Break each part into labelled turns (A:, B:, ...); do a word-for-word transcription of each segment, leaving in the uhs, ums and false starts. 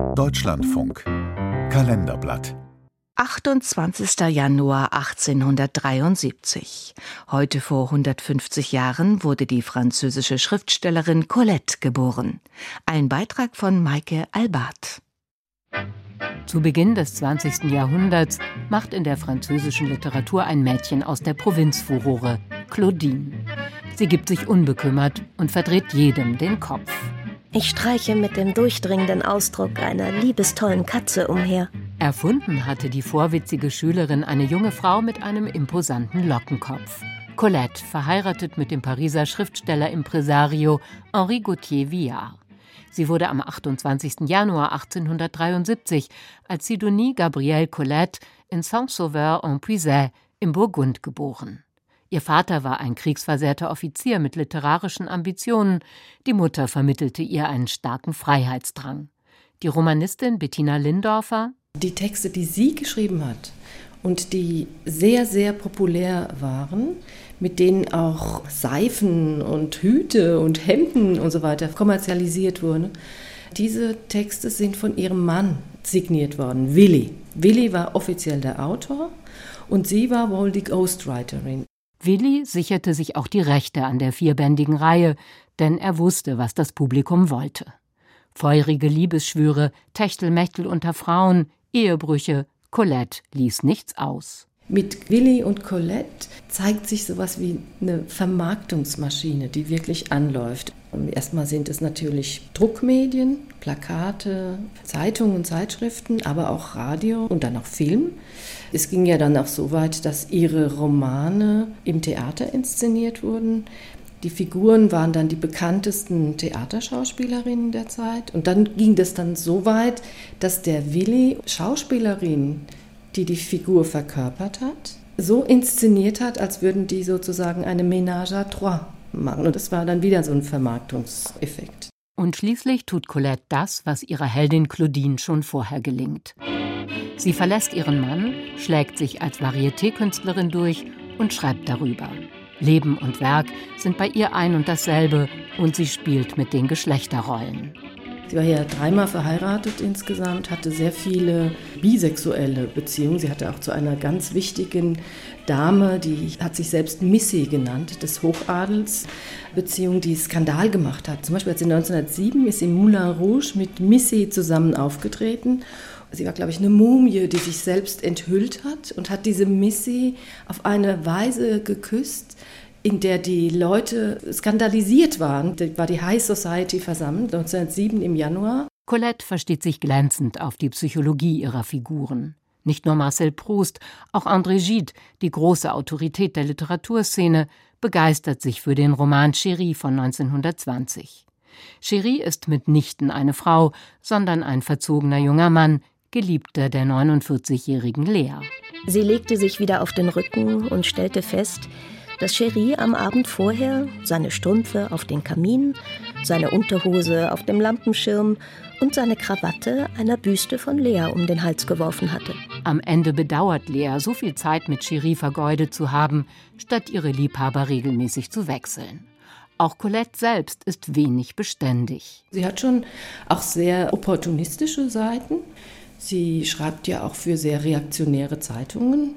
A: Deutschlandfunk Kalenderblatt
B: achtundzwanzigster Januar achtzehnhundertdreiundsiebzig. Heute vor hundertfünfzig Jahren wurde die französische Schriftstellerin Colette geboren. Ein Beitrag von Maike Albart.
C: Zu Beginn des zwanzigsten Jahrhunderts macht in der französischen Literatur ein Mädchen aus der Provinz Furore, Claudine. Sie gibt sich unbekümmert und verdreht jedem den Kopf.
D: Ich streiche mit dem durchdringenden Ausdruck einer liebestollen Katze umher.
C: Erfunden hatte die vorwitzige Schülerin eine junge Frau mit einem imposanten Lockenkopf. Colette, verheiratet mit dem Pariser Schriftsteller Impresario Henri Gauthier-Villars. Sie wurde am achtundzwanzigsten Januar achtzehnhundertdreiundsiebzig als Sidonie Gabrielle Colette in Saint-Sauveur-en-Puisaye im Burgund geboren. Ihr Vater war ein kriegsversehrter Offizier mit literarischen Ambitionen. Die Mutter vermittelte ihr einen starken Freiheitsdrang. Die Romanistin Bettina Lindorfer:
E: Die Texte, die sie geschrieben hat und die sehr, sehr populär waren, mit denen auch Seifen und Hüte und Hemden und so weiter kommerzialisiert wurden, diese Texte sind von ihrem Mann signiert worden, Willy. Willy war offiziell der Autor und sie war wohl die Ghostwriterin.
C: Willy sicherte sich auch die Rechte an der vierbändigen Reihe, denn er wusste, was das Publikum wollte. Feurige Liebesschwüre, Techtelmechtel unter Frauen, Ehebrüche, Colette ließ nichts aus.
E: Mit Willy und Colette zeigt sich sowas wie eine Vermarktungsmaschine, die wirklich anläuft. Erstmal sind es natürlich Druckmedien, Plakate, Zeitungen und Zeitschriften, aber auch Radio und dann auch Film. Es ging ja dann auch so weit, dass ihre Romane im Theater inszeniert wurden. Die Figuren waren dann die bekanntesten Theaterschauspielerinnen der Zeit. Und dann ging das dann so weit, dass der Willy Schauspielerin, die die Figur verkörpert hat, so inszeniert hat, als würden die sozusagen eine Ménage à trois machen. Und das war dann wieder so ein Vermarktungseffekt.
C: Und schließlich tut Colette das, was ihrer Heldin Claudine schon vorher gelingt. Sie verlässt ihren Mann, schlägt sich als Varieté-Künstlerin durch und schreibt darüber. Leben und Werk sind bei ihr ein und dasselbe und sie spielt mit den Geschlechterrollen.
E: Sie war ja dreimal verheiratet insgesamt, hatte sehr viele bisexuelle Beziehungen. Sie hatte auch zu einer ganz wichtigen Dame, die hat sich selbst Missy genannt, des Hochadels, Beziehung, die Skandal gemacht hat. Zum Beispiel hat sie neunzehnhundertsieben ist im Moulin Rouge mit Missy zusammen aufgetreten. Sie war, glaube ich, eine Mumie, die sich selbst enthüllt hat und hat diese Missy auf eine Weise geküsst, in der die Leute skandalisiert waren. Da war die High Society versammelt, neunzehnhundertsieben im Januar.
C: Colette versteht sich glänzend auf die Psychologie ihrer Figuren. Nicht nur Marcel Proust, auch André Gide, die große Autorität der Literaturszene, begeistert sich für den Roman Chérie von neunzehnhundertzwanzig. Chérie ist mitnichten eine Frau, sondern ein verzogener junger Mann, Geliebter der neunundvierzigjährigen Lea.
D: Sie legte sich wieder auf den Rücken und stellte fest, dass Chérie am Abend vorher seine Strümpfe auf den Kamin, seine Unterhose auf dem Lampenschirm und seine Krawatte einer Büste von Lea um den Hals geworfen hatte.
C: Am Ende bedauert Lea, so viel Zeit mit Chérie vergeudet zu haben, statt ihre Liebhaber regelmäßig zu wechseln. Auch Colette selbst ist wenig beständig.
E: Sie hat schon auch sehr opportunistische Seiten. Sie schreibt ja auch für sehr reaktionäre Zeitungen.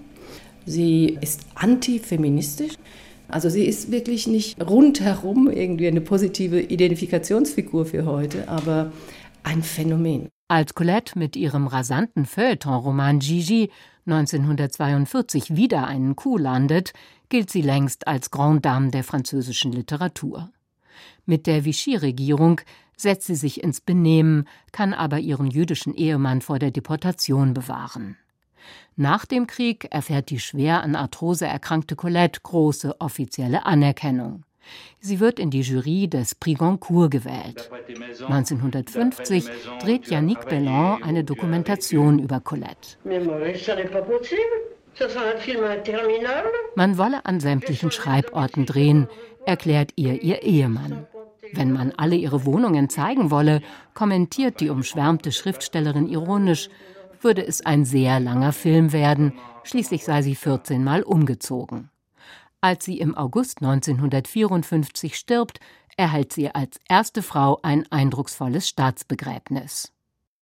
E: Sie ist antifeministisch. Also sie ist wirklich nicht rundherum irgendwie eine positive Identifikationsfigur für heute, aber ein Phänomen.
C: Als Colette mit ihrem rasanten Feuilleton-Roman Gigi neunzehnhundertzweiundvierzig wieder einen Coup landet, gilt sie längst als Grande Dame der französischen Literatur. Mit der Vichy-Regierung setzt sie sich ins Benehmen, kann aber ihren jüdischen Ehemann vor der Deportation bewahren. Nach dem Krieg erfährt die schwer an Arthrose erkrankte Colette große offizielle Anerkennung. Sie wird in die Jury des Prix Goncourt gewählt. neunzehnhundertfünfzig dreht Yannick Bellon eine Dokumentation über Colette. Man wolle an sämtlichen Schreiborten drehen, erklärt ihr ihr Ehemann. Wenn man alle ihre Wohnungen zeigen wolle, kommentiert die umschwärmte Schriftstellerin ironisch, würde es ein sehr langer Film werden, schließlich sei sie vierzehn Mal umgezogen. Als sie im August neunzehnhundertvierundfünfzig stirbt, erhält sie als erste Frau ein eindrucksvolles Staatsbegräbnis.